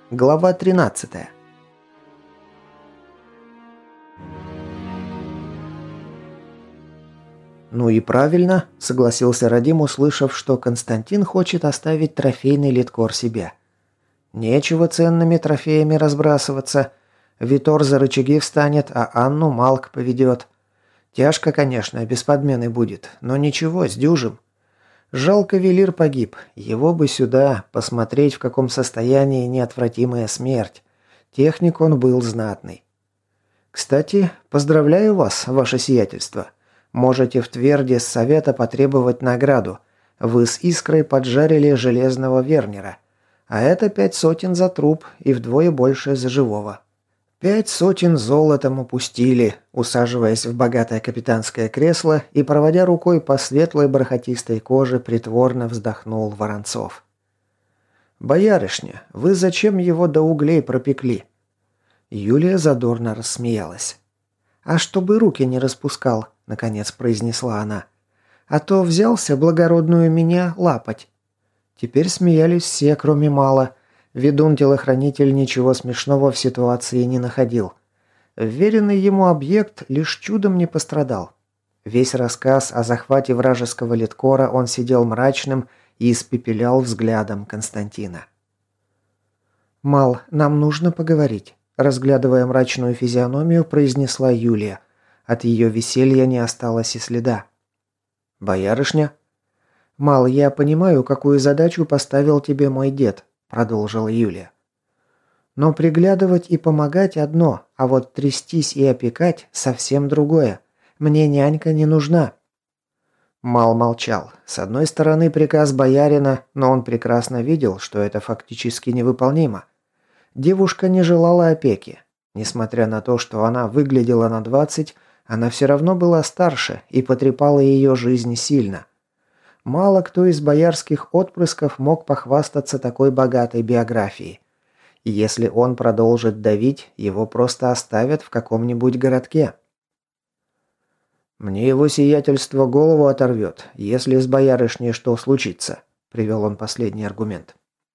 Глава 13. «Ну и правильно», — согласился Радим, услышав, что Константин хочет оставить трофейный литкор себе. «Нечего ценными трофеями разбрасываться. Витор за рычаги встанет, а Анну Малк поведет. Тяжко, конечно, без подмены будет, но ничего, сдюжим. Жалко, Велир погиб. Его бы сюда, посмотреть, в каком состоянии неотвратимая смерть. Техник он был знатный. Кстати, поздравляю вас, ваше сиятельство. Можете в Тверде с совета потребовать награду. Вы с Искрой поджарили железного Вернера. А это 5 сотен за труп и вдвое больше за живого. 5 сотен золотом упустили, усаживаясь в богатое капитанское кресло и проводя рукой по светлой бархатистой коже, притворно вздохнул Воронцов. «Боярышня, вы зачем его до углей пропекли?» Юлия задорно рассмеялась. «А чтобы руки не распускал», — наконец произнесла она. «А то взялся благородную меня лапать». Теперь смеялись все, кроме Мала. Ведун-телохранитель ничего смешного в ситуации не находил. Вверенный ему объект лишь чудом не пострадал. Весь рассказ о захвате вражеского литкора он сидел мрачным и испепелял взглядом Константина. «Мал, нам нужно поговорить», – разглядывая мрачную физиономию, произнесла Юлия. От ее веселья не осталось и следа. «Боярышня?» «Мал, я понимаю, какую задачу поставил тебе мой дед», – продолжила Юлия. «Но приглядывать и помогать одно, а вот трястись и опекать совсем другое. Мне нянька не нужна». Мал молчал. С одной стороны, приказ боярина, но он прекрасно видел, что это фактически невыполнимо. Девушка не желала опеки. Несмотря на то, что она выглядела на 20, она все равно была старше и потрепала ее жизнь сильно. Мало кто из боярских отпрысков мог похвастаться такой богатой биографией. И если он продолжит давить, его просто оставят в каком-нибудь городке. «Мне его сиятельство голову оторвет, если с боярышней что случится», – привел он последний аргумент.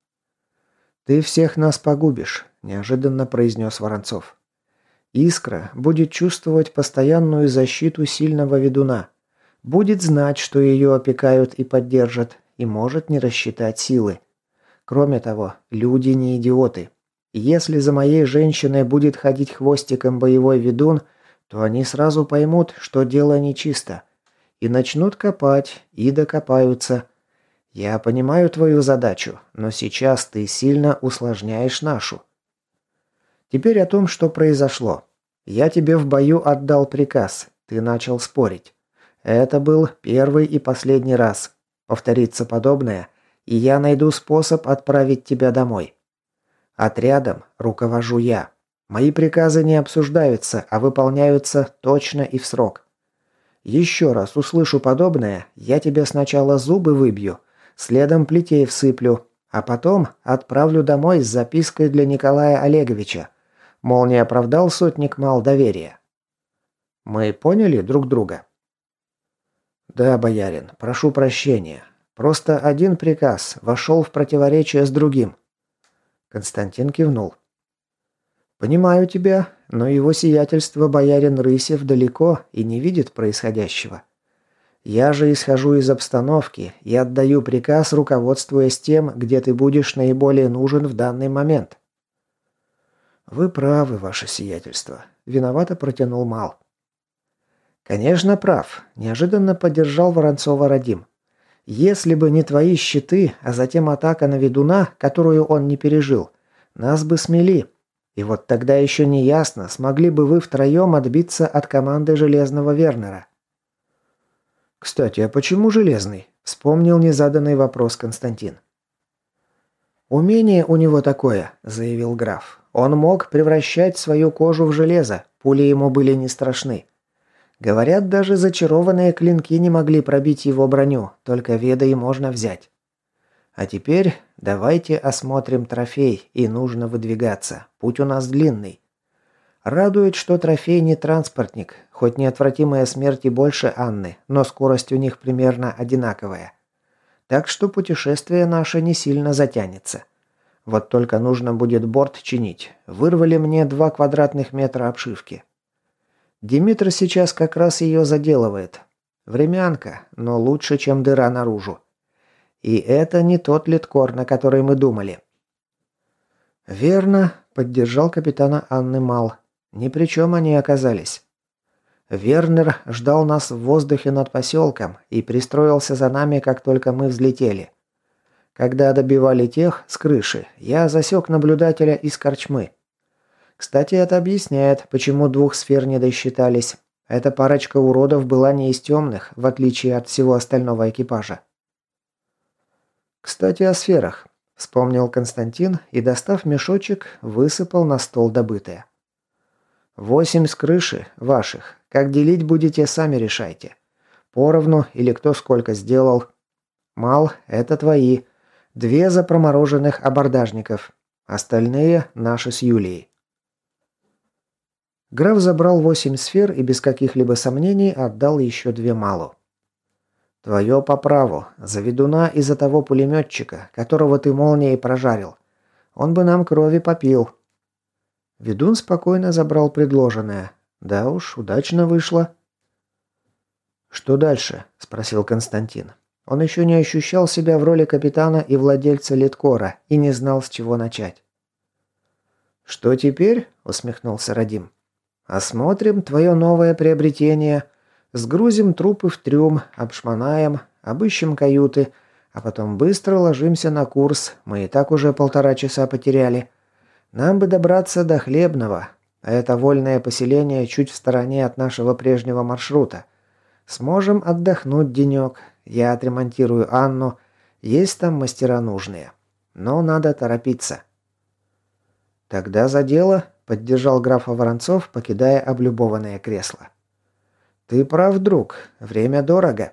«Ты всех нас погубишь», – неожиданно произнес Воронцов. «Искра будет чувствовать постоянную защиту сильного ведуна. Будет знать, что ее опекают и поддержат, и может не рассчитать силы. Кроме того, люди не идиоты. Если за моей женщиной будет ходить хвостиком боевой ведун, то они сразу поймут, что дело нечисто. И начнут копать, и докопаются. Я понимаю твою задачу, но сейчас ты сильно усложняешь нашу. Теперь о том, что произошло. Я тебе в бою отдал приказ, ты начал спорить. Это был первый и последний раз. Повторится подобное, и я найду способ отправить тебя домой. Отрядом руковожу я. Мои приказы не обсуждаются, а выполняются точно и в срок. Еще раз услышу подобное, я тебе сначала зубы выбью, следом плетей всыплю, а потом отправлю домой с запиской для Николая Олеговича. Мол, не оправдал сотник Мал доверия. Мы поняли друг друга? «Да, боярин, прошу прощения. Просто один приказ вошел в противоречие с другим». Константин кивнул. «Понимаю тебя, но его сиятельство боярин Рысев далеко и не видит происходящего. Я же исхожу из обстановки и отдаю приказ, руководствуясь тем, где ты будешь наиболее нужен в данный момент». «Вы правы, ваше сиятельство», – виновато протянул Мал. «Конечно, прав», – неожиданно поддержал Воронцова Радим. «Если бы не твои щиты, а затем атака на ведуна, которую он не пережил, нас бы смели. И вот тогда еще не ясно, смогли бы вы втроем отбиться от команды Железного Вернера». «Кстати, а почему Железный?» – вспомнил незаданный вопрос Константин. «Умение у него такое», – заявил граф. «Он мог превращать свою кожу в железо, пули ему были не страшны. Говорят, даже зачарованные клинки не могли пробить его броню, только ведой можно взять. А теперь давайте осмотрим трофей, и нужно выдвигаться. Путь у нас длинный. Радует, что трофей не транспортник, хоть неотвратимая смерть и больше Анны, но скорость у них примерно одинаковая. Так что путешествие наше не сильно затянется. Вот только нужно будет борт чинить. Вырвали мне 2 квадратных метра обшивки. Димитр сейчас как раз ее заделывает. Времянка, но лучше, чем дыра наружу. И это не тот литкор, на который мы думали. «Верно», — поддержал капитана Анны Мал. «Ни при чем они оказались. Вернер ждал нас в воздухе над поселком и пристроился за нами, как только мы взлетели. Когда добивали тех с крыши, я засек наблюдателя из корчмы. Кстати, это объясняет, почему 2 сфер не досчитались. Эта парочка уродов была не из темных, в отличие от всего остального экипажа. «Кстати, о сферах», — вспомнил Константин и, достав мешочек, высыпал на стол добытое. 8 с крыши, ваших. Как делить будете, сами решайте. Поровну или кто сколько сделал. Мал, это твои. 2 за промороженных абордажников. Остальные наши с Юлией». Граф забрал 8 сфер и без каких-либо сомнений отдал еще 2 Малу. «Твое по праву. За ведуна и за того пулеметчика, которого ты молнией прожарил. Он бы нам крови попил». Ведун спокойно забрал предложенное. Да уж, удачно вышло. «Что дальше?» – спросил Константин. Он еще не ощущал себя в роли капитана и владельца литкора и не знал, с чего начать. «Что теперь?» – усмехнулся Радим. «Осмотрим твое новое приобретение. Сгрузим трупы в трюм, обшмонаем, обыщем каюты, а потом быстро ложимся на курс. Мы и так уже 1,5 часа потеряли. Нам бы добраться до Хлебного, а это вольное поселение чуть в стороне от нашего прежнего маршрута. Сможем отдохнуть денек. Я отремонтирую Анну. Есть там мастера нужные. Но надо торопиться». «Тогда за дело», — поддержал графа Воронцов, покидая облюбованное кресло. «Ты прав, друг. Время дорого».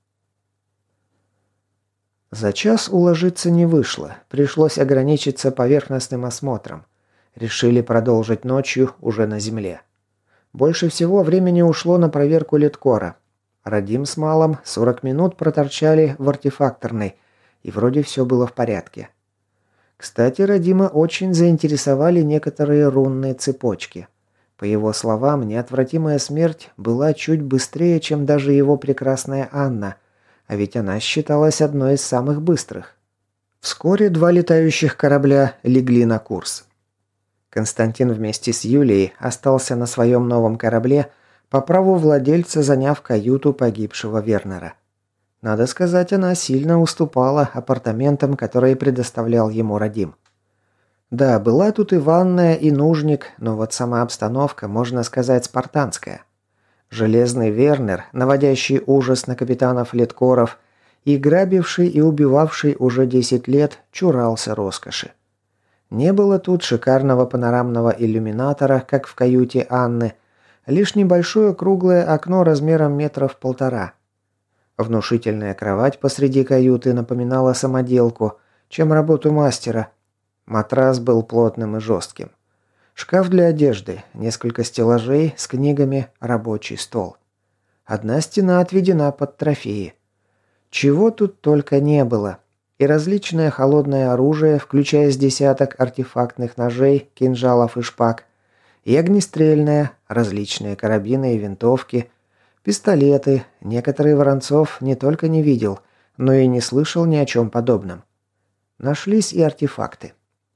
За час уложиться не вышло. Пришлось ограничиться поверхностным осмотром. Решили продолжить ночью уже на земле. Больше всего времени ушло на проверку литкора. Радим с Малом 40 минут проторчали в артефакторной, и вроде все было в порядке. Кстати, Радима очень заинтересовали некоторые рунные цепочки. По его словам, неотвратимая смерть была чуть быстрее, чем даже его прекрасная Анна, а ведь она считалась одной из самых быстрых. Вскоре 2 летающих корабля легли на курс. Константин вместе с Юлией остался на своем новом корабле, по праву владельца заняв каюту погибшего Вернера. Надо сказать, она сильно уступала апартаментам, которые предоставлял ему Радим. Да, была тут и ванная, и нужник, но вот сама обстановка, можно сказать, спартанская. Железный Вернер, наводящий ужас на капитанов литкоров, и грабивший и убивавший уже 10 лет, чурался роскоши. Не было тут шикарного панорамного иллюминатора, как в каюте Анны, лишь небольшое круглое окно размером 1,5 метра. Внушительная кровать посреди каюты напоминала самоделку, чем работу мастера. Матрас был плотным и жестким. Шкаф для одежды, несколько стеллажей с книгами, рабочий стол. Одна стена отведена под трофеи. Чего тут только не было. И различное холодное оружие, включая с десяток артефактных ножей, кинжалов и шпаг. И огнестрельное, различные карабины и винтовки, пистолеты. Некоторые Воронцов не только не видел, но и не слышал ни о чем подобном. Нашлись и артефакты.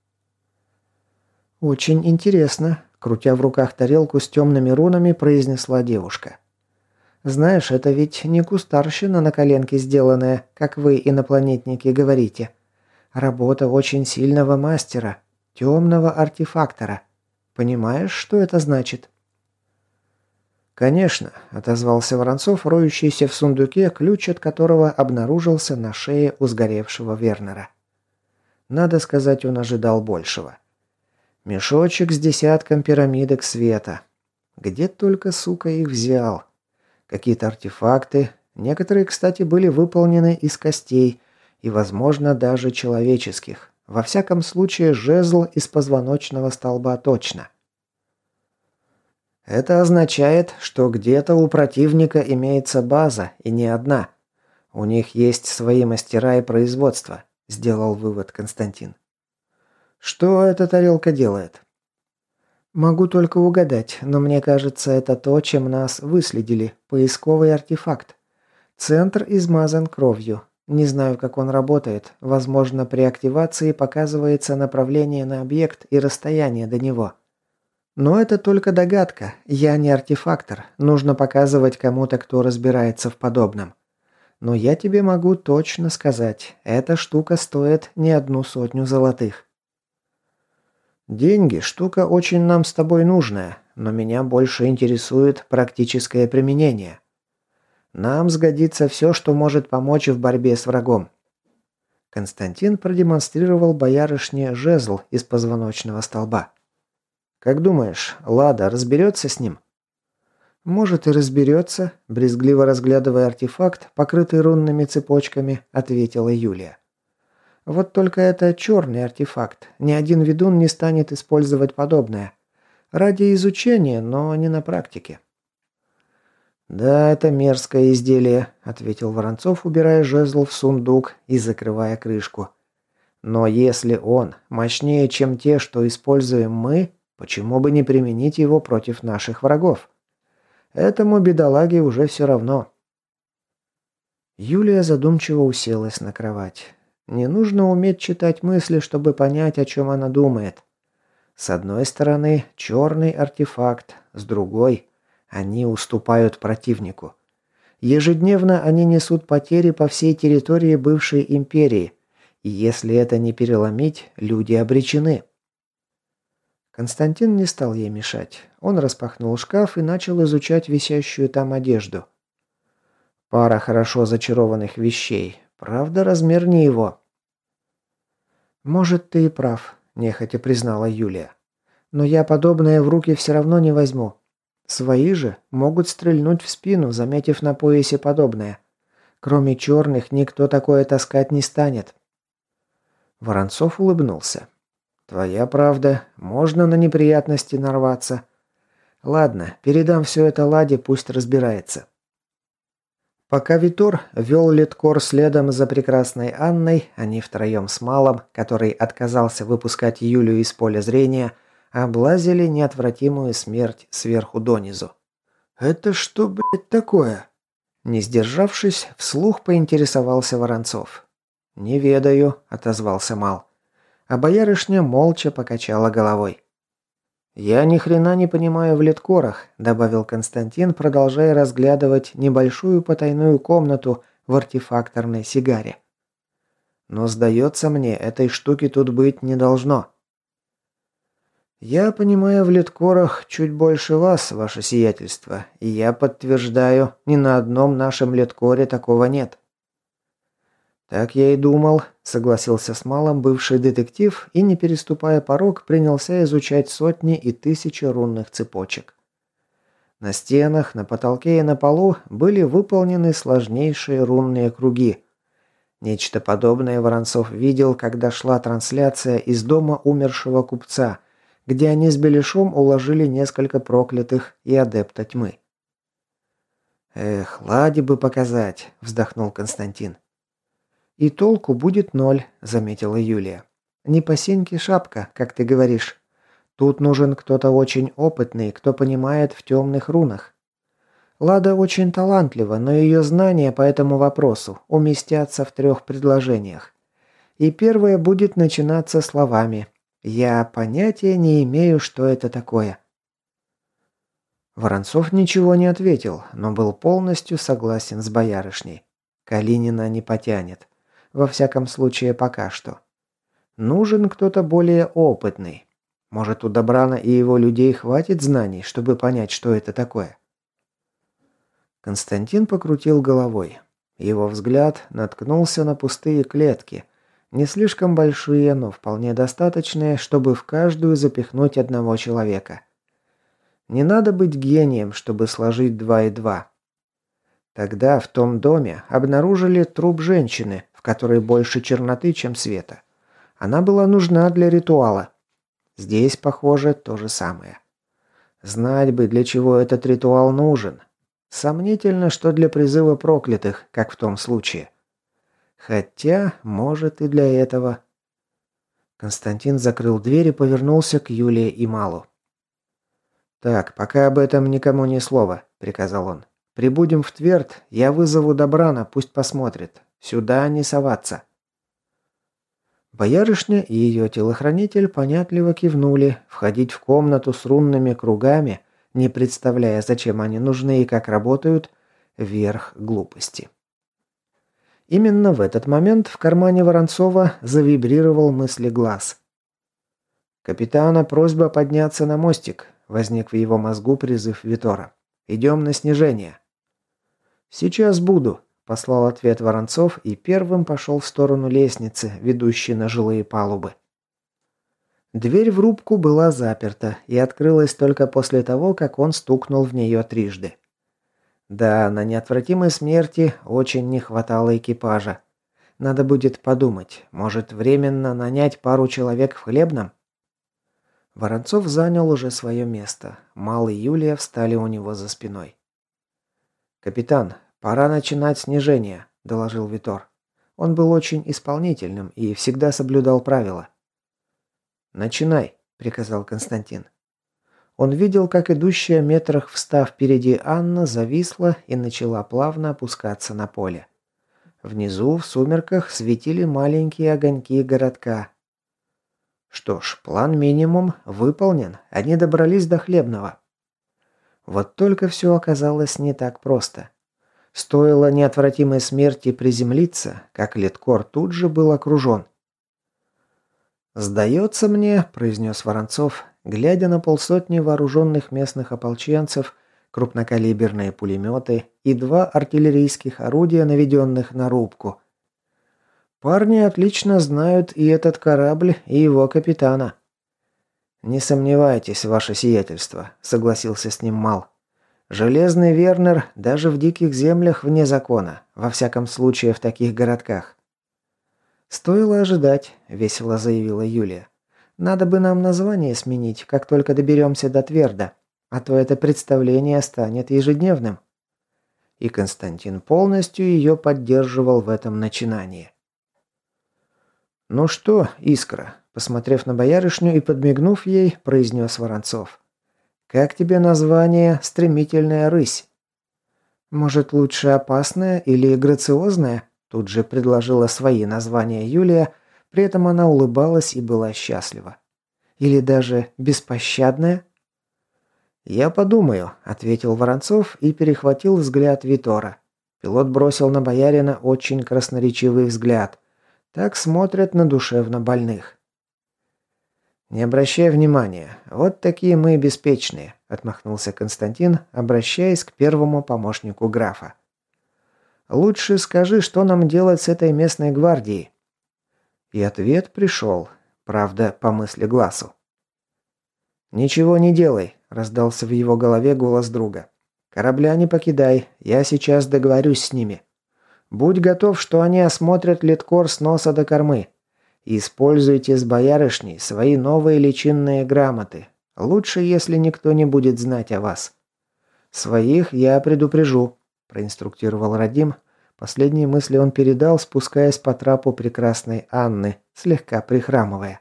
«Очень интересно», – крутя в руках тарелку с темными рунами, произнесла девушка. «Знаешь, это ведь не кустарщина на коленке сделанная, как вы, инопланетники, говорите. Работа очень сильного мастера, темного артефактора. Понимаешь, что это значит?» «Конечно», – отозвался Воронцов, роющийся в сундуке, ключ от которого обнаружился на шее у сгоревшего Вернера. Надо сказать, он ожидал большего. Мешочек с десятком пирамидок света. Где только, сука, их взял. Какие-то артефакты. Некоторые, кстати, были выполнены из костей и, возможно, даже человеческих. Во всяком случае, жезл из позвоночного столба точно. Это означает, что где-то у противника имеется база, и не одна. У них есть свои мастера и производство, сделал вывод Константин. Что эта тарелка делает? Могу только угадать, но мне кажется, это то, чем нас выследили. Поисковый артефакт. Центр измазан кровью. Не знаю, как он работает. Возможно, при активации показывается направление на объект и расстояние до него. Но это только догадка. Я не артефактор. Нужно показывать кому-то, кто разбирается в подобном. Но я тебе могу точно сказать, эта штука стоит не 1 сотню золотых. Деньги – штука очень нам с тобой нужная, но меня больше интересует практическое применение. Нам сгодится все, что может помочь в борьбе с врагом. Константин продемонстрировал боярышне жезл из позвоночного столба. Как думаешь, Лада разберется с ним? Может и разберется, брезгливо разглядывая артефакт, покрытый рунными цепочками, ответила Юлия. Вот только это черный артефакт. Ни один ведун не станет использовать подобное. Ради изучения, но не на практике. «Да, это мерзкое изделие», — ответил Воронцов, убирая жезл в сундук и закрывая крышку. «Но если он мощнее, чем те, что используем мы, почему бы не применить его против наших врагов? Этому бедолаге уже все равно». Юлия задумчиво уселась на кровать. Не нужно уметь читать мысли, чтобы понять, о чем она думает. С одной стороны, черный артефакт, с другой – они уступают противнику. Ежедневно они несут потери по всей территории бывшей империи, и если это не переломить, люди обречены. Константин не стал ей мешать. Он распахнул шкаф и начал изучать висящую там одежду. Пара хорошо зачарованных вещей. Правда, размер не его. «Может, ты и прав», – нехотя признала Юлия. «Но я подобное в руки все равно не возьму. Свои же могут стрельнуть в спину, заметив на поясе подобное. Кроме черных, никто такое таскать не станет». Воронцов улыбнулся. «Твоя правда. Можно на неприятности нарваться. Ладно, передам все это Ладе, пусть разбирается». Пока Витор вел Литкор следом за прекрасной Анной, они втроем с Малом, который отказался выпускать Юлию из поля зрения, облазили неотвратимую смерть сверху донизу. «Это что, блядь, такое?» Не сдержавшись, вслух поинтересовался Воронцов. «Не ведаю», — отозвался Мал. А боярышня молча покачала головой. «Я ни хрена не понимаю в литкорах», — добавил Константин, продолжая разглядывать небольшую потайную комнату в артефакторной сигаре. «Но, сдается мне, этой штуки тут быть не должно». «Я понимаю в литкорах чуть больше вас, ваше сиятельство, и я подтверждаю, ни на одном нашем литкоре такого нет». «Так я и думал», — согласился с Малом бывший детектив и, не переступая порог, принялся изучать сотни и тысячи рунных цепочек. На стенах, на потолке и на полу были выполнены сложнейшие рунные круги. Нечто подобное Воронцов видел, когда шла трансляция из дома умершего купца, где они с Беляшом уложили несколько проклятых и адепта тьмы. «Эх, Ладе бы показать», — вздохнул Константин. «И толку будет 0», — заметила Юлия. «Не по сеньке шапка, как ты говоришь. Тут нужен кто-то очень опытный, кто понимает в темных рунах. Лада очень талантлива, но ее знания по этому вопросу уместятся в 3 предложениях. И первое будет начинаться словами «Я понятия не имею, что это такое». Воронцов ничего не ответил, но был полностью согласен с боярышней. Калинина не потянет. Во всяком случае, пока что. Нужен кто-то более опытный. Может, у Добрана и его людей хватит знаний, чтобы понять, что это такое? Константин покрутил головой. Его взгляд наткнулся на пустые клетки. Не слишком большие, но вполне достаточные, чтобы в каждую запихнуть одного человека. Не надо быть гением, чтобы сложить 2 и 2. Тогда в том доме обнаружили труп женщины, в которой больше черноты, чем света. Она была нужна для ритуала. Здесь, похоже, то же самое. Знать бы, для чего этот ритуал нужен. Сомнительно, что для призыва проклятых, как в том случае. Хотя, может, и для этого. Константин закрыл дверь и повернулся к Юлии и Малу. «Так, пока об этом никому ни слова», – приказал он. «Прибудем в Тверд, я вызову Добрана, пусть посмотрит. Сюда не соваться». Боярышня и ее телохранитель понятливо кивнули. Входить в комнату с рунными кругами, не представляя, зачем они нужны и как работают, верх глупости. Именно в этот момент в кармане Воронцова завибрировал мыслеглаз. «Капитана просьба подняться на мостик», — возник в его мозгу призыв Витора. «Идем на снижение». «Сейчас буду», — послал ответ Воронцов и первым пошел в сторону лестницы, ведущей на жилые палубы. Дверь в рубку была заперта и открылась только после того, как он стукнул в нее трижды. Да, на неотвратимой смерти очень не хватало экипажа. Надо будет подумать, может, временно нанять пару человек в хлебном? Воронцов занял уже свое место. Мал и Юлия встали у него за спиной. «Капитан, пора начинать снижение», – доложил Витор. Он был очень исполнительным и всегда соблюдал правила. «Начинай», – приказал Константин. Он видел, как идущая метрах в 100 впереди Анна зависла и начала плавно опускаться на поле. Внизу, в сумерках, светили маленькие огоньки городка. Что ж, план минимум выполнен, они добрались до Хлебного. Вот только все оказалось не так просто. Стоило неотвратимой смерти приземлиться, как Литкор тут же был окружен. «Сдается мне», – произнес Воронцов, глядя на полсотни вооруженных местных ополченцев, крупнокалиберные пулеметы и 2 артиллерийских орудия, наведенных на рубку. «Парни отлично знают и этот корабль, и его капитана». «Не сомневайтесь, ваше сиятельство», – согласился с ним Мал. «Железный Вернер даже в диких землях вне закона, во всяком случае в таких городках». «Стоило ожидать», – весело заявила Юлия. «Надо бы нам название сменить, как только доберемся до Тверда, а то это представление станет ежедневным». И Константин полностью ее поддерживал в этом начинании. «Ну что, Искра?» – посмотрев на боярышню и подмигнув ей, произнес Воронцов. «Как тебе название «Стремительная рысь»?» «Может, лучше «Опасная» или «Грациозная»?» Тут же предложила свои названия Юлия, при этом она улыбалась и была счастлива. «Или даже «Беспощадная»?» «Я подумаю», – ответил Воронцов и перехватил взгляд Витора. Пилот бросил на боярина очень красноречивый взгляд. Так смотрят на душевно больных. «Не обращай внимания, вот такие мы беспечные», – отмахнулся Константин, обращаясь к первому помощнику графа. «Лучше скажи, что нам делать с этой местной гвардией?» И ответ пришел, правда, по мысли Гласу. «Ничего не делай», – раздался в его голове голос друга. «Корабля не покидай, я сейчас договорюсь с ними. Будь готов, что они осмотрят Литкор с носа до кормы. Используйте с боярышней свои новые личинные грамоты. Лучше, если никто не будет знать о вас. Своих я предупрежу», – проинструктировал Радим. Последние мысли он передал, спускаясь по трапу прекрасной Анны, слегка прихрамывая.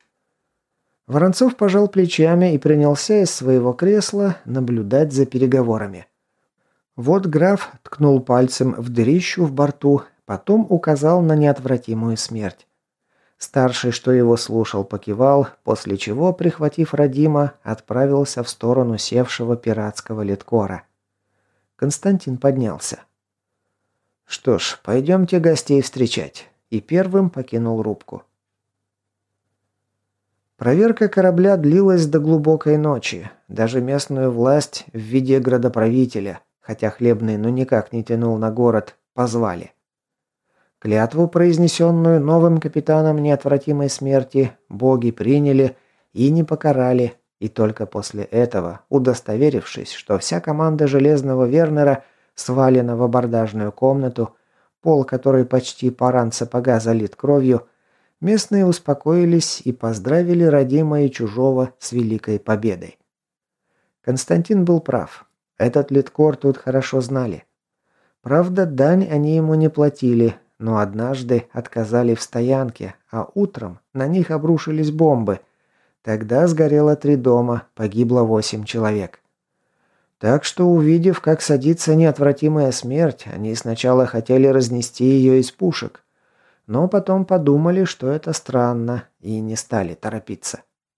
Воронцов пожал плечами и принялся из своего кресла наблюдать за переговорами. Вот граф ткнул пальцем в дырищу в борту, потом указал на неотвратимую смерть. Старший, что его слушал, покивал, после чего, прихватив Радима, отправился в сторону севшего пиратского литкора. Константин поднялся. «Что ж, пойдемте гостей встречать», и первым покинул рубку. Проверка корабля длилась до глубокой ночи. Даже местную власть в виде градоправителя, хотя Хлебный никак не тянул на город, позвали. Клятву, произнесенную новым капитаном неотвратимой смерти, боги приняли и не покарали, и только после этого, удостоверившись, что вся команда Железного Вернера свалена в абордажную комнату, пол которой почти по ран сапога залит кровью, местные успокоились и поздравили Радима и Чужого с великой победой. Константин был прав. Этот литкор тут хорошо знали. Правда, дань они ему не платили, но однажды отказали в стоянке, а утром на них обрушились бомбы. Тогда сгорело 3 дома, погибло 8 человек. Так что, увидев, как садится неотвратимая смерть, они сначала хотели разнести ее из пушек, но потом подумали, что это странно, и не стали торопиться.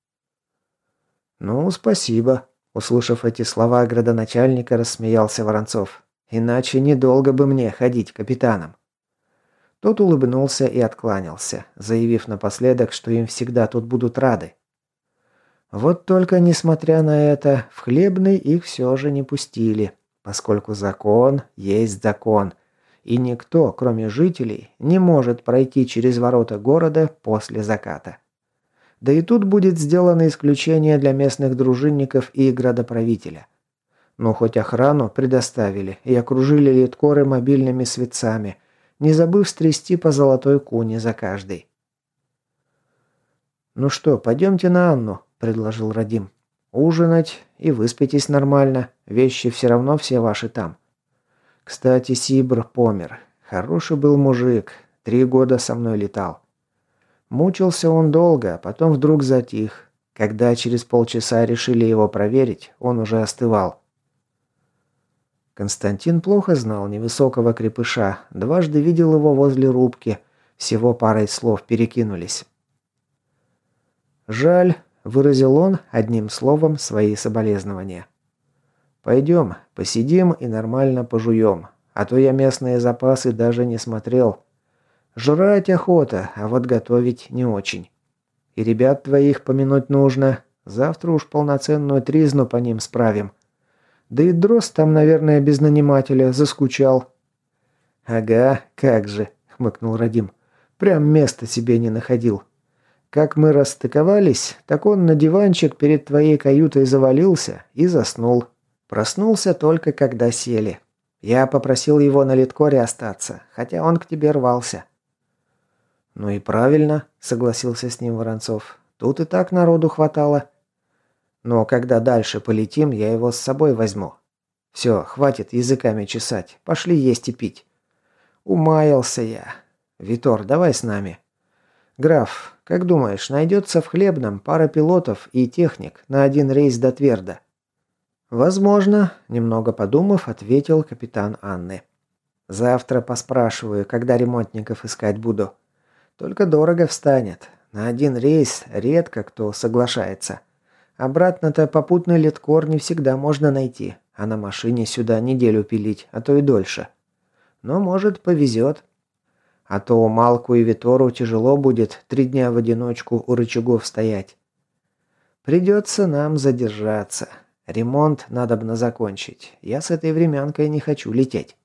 «Ну, спасибо», – услышав эти слова градоначальника, рассмеялся Воронцов. «Иначе недолго бы мне ходить капитаном». Тот улыбнулся и откланялся, заявив напоследок, что им всегда тут будут рады. Вот только, несмотря на это, в Хлебный их все же не пустили, поскольку закон есть закон, и никто, кроме жителей, не может пройти через ворота города после заката. Да и тут будет сделано исключение для местных дружинников и градоправителя. Но хоть охрану предоставили и окружили литкоры мобильными светцами, не забыв стрясти по золотой куне за каждый. «Ну что, пойдемте на Анну», – предложил Радим. «Ужинать и выспитесь нормально, вещи все равно все ваши там. Кстати, Сибр помер. Хороший был мужик, 3 года со мной летал. Мучился он долго, а потом вдруг затих. Когда через полчаса решили его проверить, он уже остывал». Константин плохо знал невысокого крепыша, дважды видел его возле рубки, всего парой слов перекинулись. «Жаль», – выразил он одним словом свои соболезнования. «Пойдем, посидим и нормально пожуем, а то я местные запасы даже не смотрел. Жрать охота, а вот готовить не очень. И ребят твоих помянуть нужно, завтра уж полноценную тризну по ним справим. Да и Дрозд там, наверное, без нанимателя заскучал». «Ага, как же», – хмыкнул Радим. «Прям места себе не находил. Как мы расстыковались, так он на диванчик перед твоей каютой завалился и заснул. Проснулся только когда сели. Я попросил его на литкоре остаться, хотя он к тебе рвался». «Ну и правильно», – согласился с ним Воронцов. «Тут и так народу хватало. Но когда дальше полетим, я его с собой возьму. Все, хватит языками чесать, пошли есть и пить». Умаялся я. «Витор, давай с нами». «Граф, как думаешь, найдется в Хлебном пара пилотов и техник на один рейс до Тверда?» «Возможно», – немного подумав, ответил капитан Анны. «Завтра поспрашиваю, когда ремонтников искать буду. Только дорого встанет. На один рейс редко кто соглашается. Обратно-то попутный литкор не всегда можно найти, а на машине сюда неделю пилить, а то и дольше. Но, может, повезет. А то Малку и Витору тяжело будет 3 дня в одиночку у рычагов стоять. Придется нам задержаться. Ремонт надобно закончить. Я с этой времянкой не хочу лететь».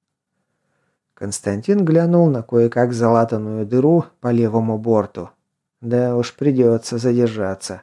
Константин глянул на кое-как залатанную дыру по левому борту. Да уж, придется задержаться.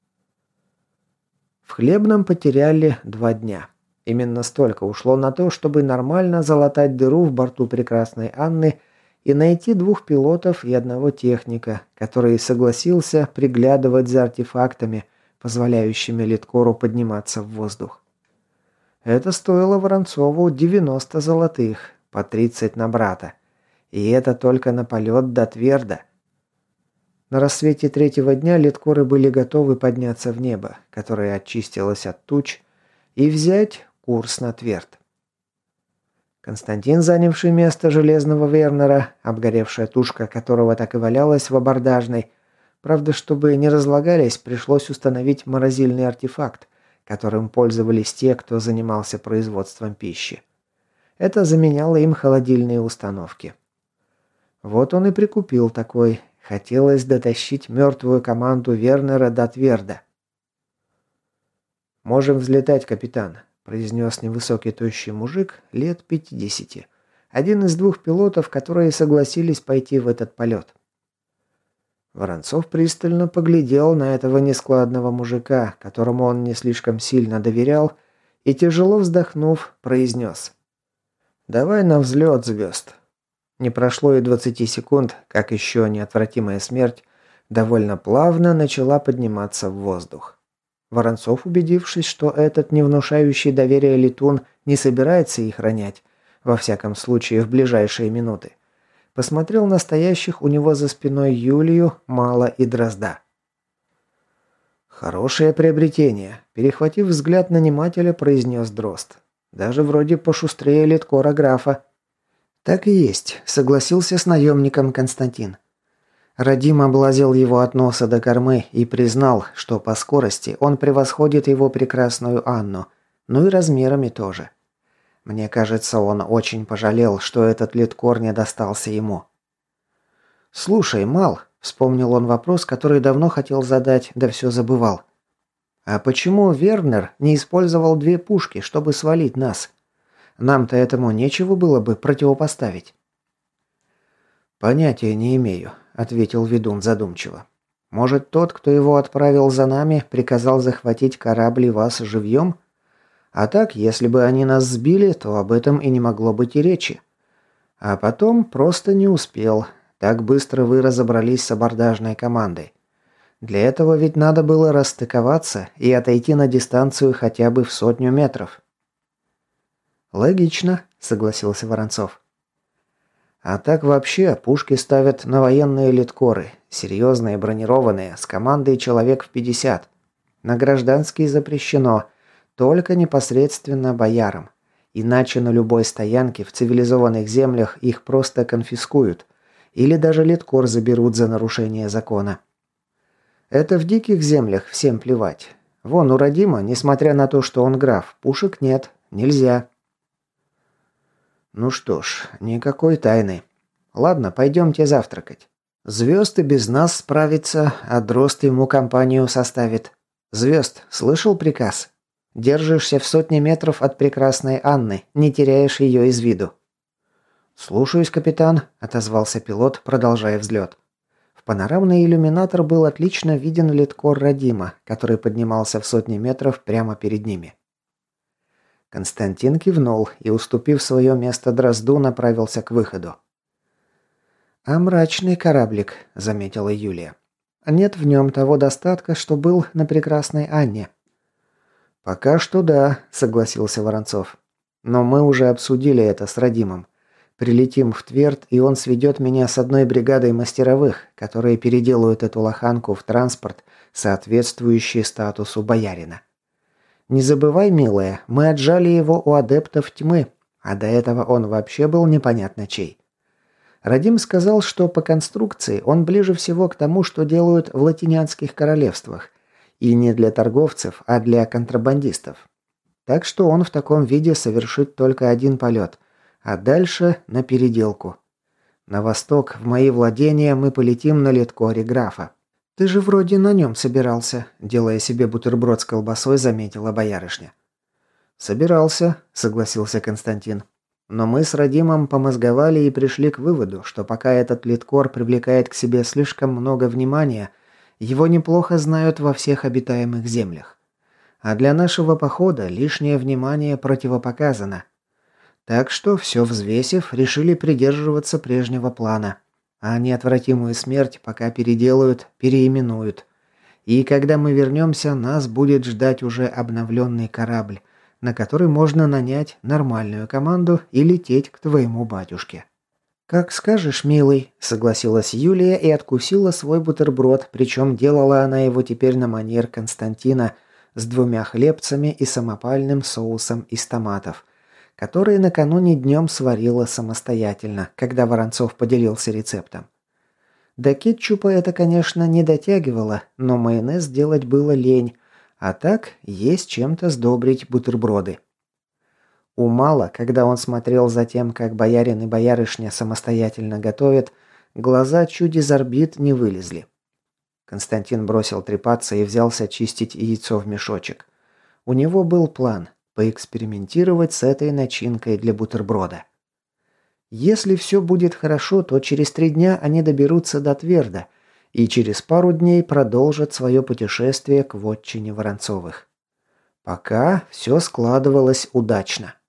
В Хлебном потеряли 2 дня. Именно столько ушло на то, чтобы нормально залатать дыру в борту прекрасной Анны и найти 2 пилотов и 1 техника, который согласился приглядывать за артефактами, позволяющими литкору подниматься в воздух. Это стоило Воронцову 90 золотых, по 30 на брата. И это только на полет до Тверда. На рассвете 3-го дня литкоры были готовы подняться в небо, которое очистилось от туч, и взять курс на Тверд. Константин, занявший место железного Вернера, обгоревшая тушка которого так и валялась в абордажной, правда, чтобы не разлагались, пришлось установить морозильный артефакт, которым пользовались те, кто занимался производством пищи. Это заменяло им холодильные установки. Вот он и прикупил такой. Хотелось дотащить мертвую команду Вернера до Тверда. «Можем взлетать, капитан», – произнес невысокий тощий мужик лет 50. Один из 2 пилотов, которые согласились пойти в этот полет. Воронцов пристально поглядел на этого нескладного мужика, которому он не слишком сильно доверял, и, тяжело вздохнув, произнес: «Давай на взлет, звезд». Не прошло и 20 секунд, как еще неотвратимая смерть довольно плавно начала подниматься в воздух. Воронцов, убедившись, что этот не внушающий доверия летун не собирается их ронять, во всяком случае в ближайшие минуты, Посмотрел на стоящих у него за спиной Юлию, Мала и Дрозда. «Хорошее приобретение», – перехватив взгляд нанимателя, произнес Дрозд. «Даже вроде пошустрее литкора графа». «Так и есть», – согласился с наемником Константин. Радим облазил его от носа до кормы и признал, что по скорости он превосходит его прекрасную Анну, ну и размерами тоже. Мне кажется, он очень пожалел, что этот литкор не достался ему. «Слушай, Мал», – вспомнил он вопрос, который давно хотел задать, да все забывал. «А почему Вернер не использовал 2 пушки, чтобы свалить нас? Нам-то этому нечего было бы противопоставить». «Понятия не имею», – ответил ведун задумчиво. «Может, тот, кто его отправил за нами, приказал захватить корабль и вас живьем? А так, если бы они нас сбили, то об этом и не могло быть и речи. А потом просто не успел. Так быстро вы разобрались с абордажной командой. Для этого ведь надо было расстыковаться и отойти на дистанцию хотя бы в 100 метров». «Логично», – согласился Воронцов. «А так вообще пушки ставят на военные литкоры, серьезные, бронированные, с командой человек в 50. На гражданские запрещено, только непосредственно боярам. Иначе на любой стоянке в цивилизованных землях их просто конфискуют. Или даже литкор заберут за нарушение закона. Это в диких землях всем плевать. Вон у Радима, несмотря на то, что он граф, пушек нет, нельзя». «Ну что ж, никакой тайны. Ладно, пойдемте завтракать. Звезд и без нас справится, а Дрозд ему компанию составит. Звезд, слышал приказ? Держишься в 100 метров от прекрасной Анны, не теряешь ее из виду». «Слушаюсь, капитан», – отозвался пилот, продолжая взлет. В панорамный иллюминатор был отлично виден литкор Радима, который поднимался в 100 метров прямо перед ними. Константин кивнул и, уступив свое место Дрозду, направился к выходу. «А мрачный кораблик», – заметила Юлия. «Нет в нем того достатка, что был на прекрасной Анне». «Пока что да», – согласился Воронцов. «Но мы уже обсудили это с Радимом. Прилетим в Тверд, и он сведет меня с одной бригадой мастеровых, которые переделают эту лоханку в транспорт, соответствующий статусу боярина. Не забывай, милая, мы отжали его у адептов тьмы, а до этого он вообще был непонятно чей. Радим сказал, что по конструкции он ближе всего к тому, что делают в латинянских королевствах, и не для торговцев, а для контрабандистов. Так что он в таком виде совершит только один полет, а дальше на переделку. На восток, в мои владения, мы полетим на литкоре графа. «Ты же вроде на нем собирался», – делая себе бутерброд с колбасой, заметила боярышня. «Собирался», – согласился Константин. «Но мы с Радимом помозговали и пришли к выводу, что пока этот литкор привлекает к себе слишком много внимания, его неплохо знают во всех обитаемых землях. А для нашего похода лишнее внимание противопоказано. Так что, все взвесив, решили придерживаться прежнего плана. А неотвратимую смерть пока переделают, переименуют. И когда мы вернемся, нас будет ждать уже обновленный корабль, на который можно нанять нормальную команду и лететь к твоему батюшке». «Как скажешь, милый», – согласилась Юлия и откусила свой бутерброд, причем делала она его теперь на манер Константина с 2 хлебцами и самопальным соусом из томатов, которые накануне днем сварила самостоятельно, когда Воронцов поделился рецептом. До кетчупа это, конечно, не дотягивало, но майонез делать было лень, а так есть чем-то сдобрить бутерброды. У Мала, когда он смотрел за тем, как боярин и боярышня самостоятельно готовят, глаза чуть из орбит не вылезли. Константин бросил трепаться и взялся чистить яйцо в мешочек. У него был план – поэкспериментировать с этой начинкой для бутерброда. Если все будет хорошо, то через 3 дня они доберутся до Тверда и через пару дней продолжат свое путешествие к вотчине Воронцовых. Пока все складывалось удачно.